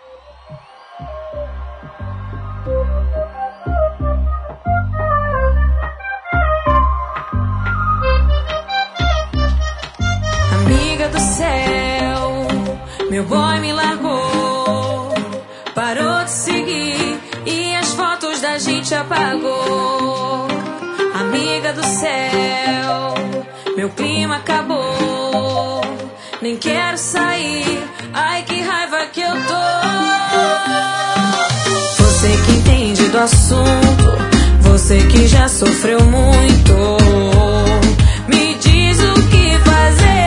Amiga do céu, meu boy me largou, parou de seguir e as fotos da gente apagou. Amiga do céu, meu clima acabou, nem quero sair, ai que raiva que eu tô. Você que entende do assunto, você que já sofreu muito, me diz o que fazer.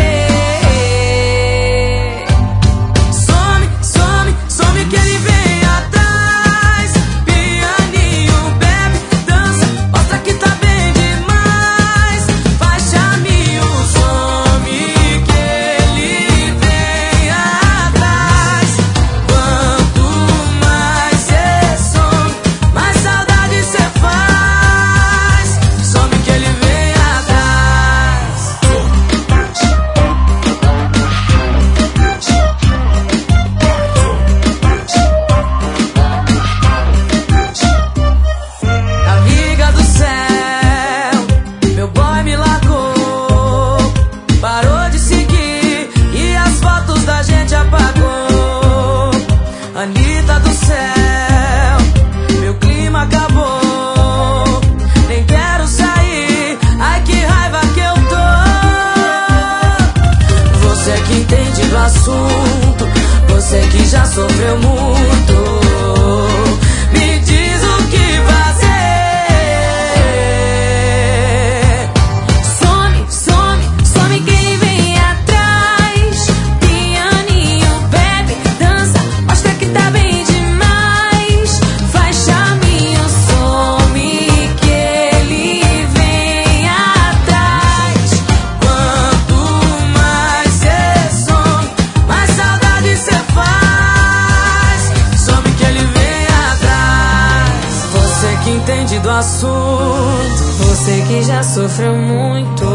Some que ele vem atrás. Pianinho, bebe, dança, mostra que tá bem demais. Faz charminho, some que ele vem atrás. Quanto mais cê some, mais saudade cê faz. Some que ele vem atrás. Amiga do céu, meu boy me largou, parou de seguir e as fotos da gente apagou. Anitta do céu, meu clima acabou, nem quero sair, ai que raiva que eu tô. Você que entende do assunto, você que já sofreu muito, me diz o que fazer. Some que ele vem atrás. Pianinho, bebe, dança, mostra que tá bem demais. Faz charminho, some que ele vem atrás. Quanto mais cê some, mais saudade cê faz. Some que ele vem atrás. Você que entende do assunto, você que já sofreu muito,